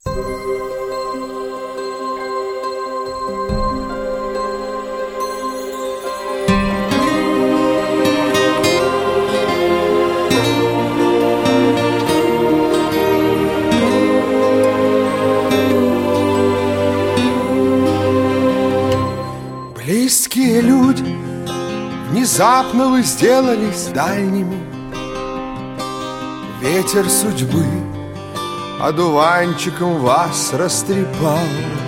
Близкие люди, внезапно вы сделались дальними. Ветер судьбы одуванчиком вас растрепал.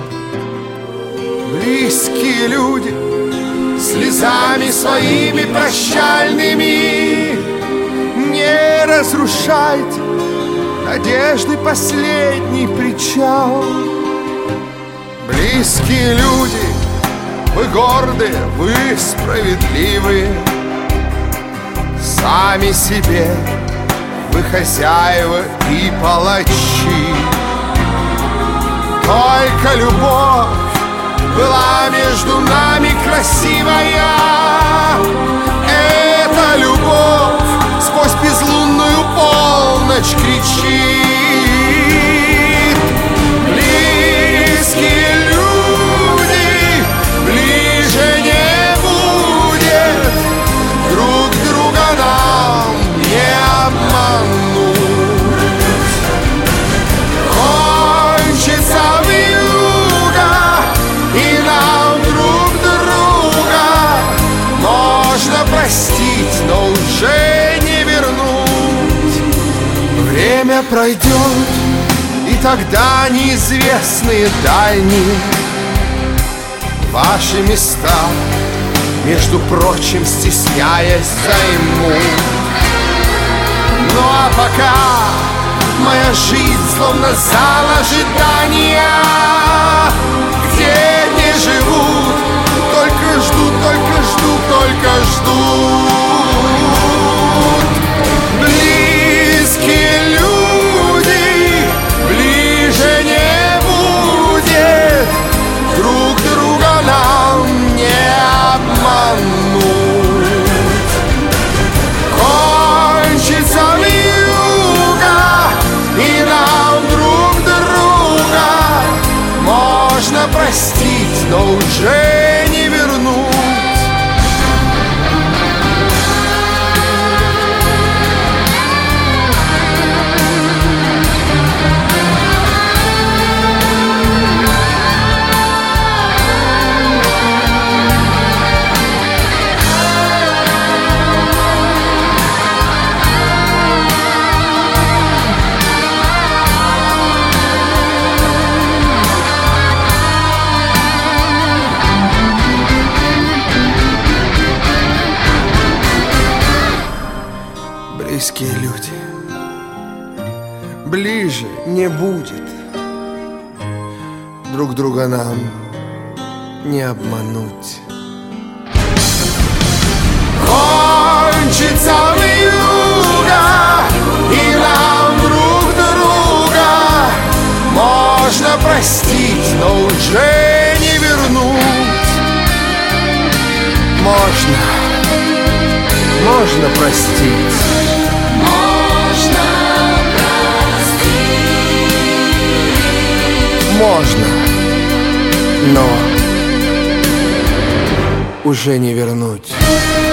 Близкие люди, слезами своими прощальными не разрушайте надежды последний причал. Близкие люди, вы гордые, вы справедливые, сами себе вы хозяева и палачи. Только любовь была между нами красивая. Эта любовь сквозь безлунную полночь кричит. Близкие люди, ближе не будет, друг друга нам не обмануть. Кончится вьюга, и нам друг друга можно простить, но уже не вернуть. Время пройдет, и тогда неизвестные дальние ваши места, между прочим, стесняясь, займут. Ну а пока моя жизнь словно зал ожидания, где не живут, только ждут, только ждут, только ждут. Близкие люди, ближе не будет, друг друга нам не обмануть. Кончится вьюга, и нам друг друга можно простить, но уже не вернуть. Близкие люди, ближе не будет, друг друга нам не обмануть. Кончится вьюга, и нам друг друга можно простить, но уже не вернуть. Можно простить. Можно, но уже не вернуть.